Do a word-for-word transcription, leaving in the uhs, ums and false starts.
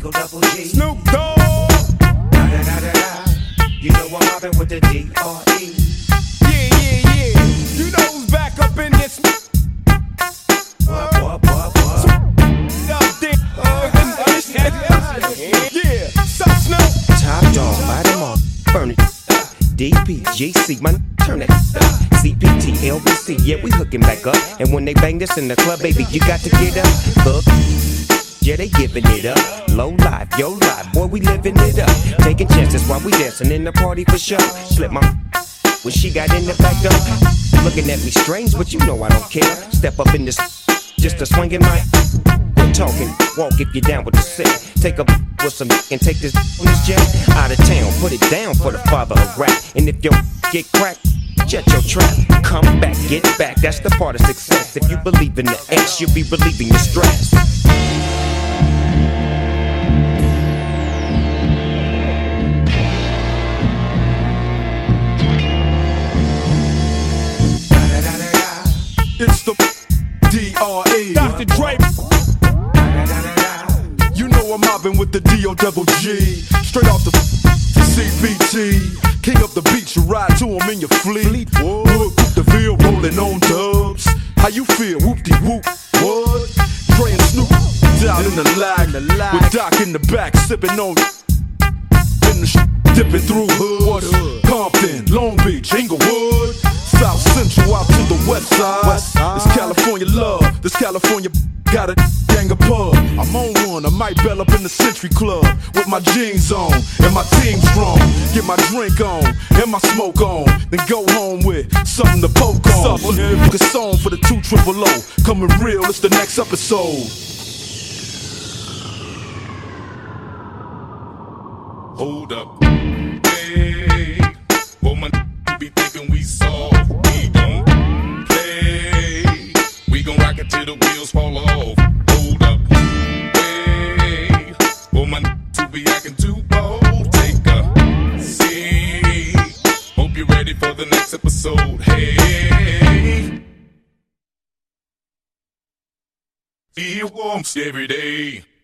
Eagle Double G. Snoop Dogg. Da da da da da. You know I'm mobbing with the D R E. Yeah, yeah, yeah. You know who's back up in this. What, what, what, what? Up there. Yeah, sup, Snoop? Top dog, bite them all, burn it. D P G C, man, turn it. C P T, L B C, yeah, we hooking back up. And when they bang this in the club, baby, you got to get up. Hook. Yeah, they giving it up. Low life, yo life, boy, we living it up. Taking chances while we dancing in the party for sure. Slip my when she got in the back door. Looking at me strange, but you know I don't care. Step up in this just to swing in my. We're talking, walk if you're down with the sick. Take a with some and take this on this jet out of town. Put it down for the father of rap. And if your get cracked, jet your trap. Come back, get back. That's the part of success. If you believe in the X, you'll be relieving your stress. It's the D R E. Doctor Dre. You know I'm mobbing with the D O double G. Straight off the C B T. King up the beach, you ride to him in your fleet. Wood, the Ville rolling on dubs. How you feel? Whoop-de-whoop. What? Dre and Snoop down in the lag. With Doc in the back, sipping on. In the sh dipping through hood. Compton, Long Beach, Inglewood. South Central out to the west side. West side. It's California love. This California got a gang of pub. I'm on one. I might bell up in the Century Club with my jeans on and my team strong. Get my drink on and my smoke on. Then go home with something to poke on. Book a song for the two triple O. Coming real. It's the next episode. Hold up. Hey, well, my be thinking we soft. We don't play. We gon' rock it till the wheels fall off. Hold up. Hey, well, my to be acting too bold. Take a seat. Hope you're ready for the next episode. Hey, feel warm every day.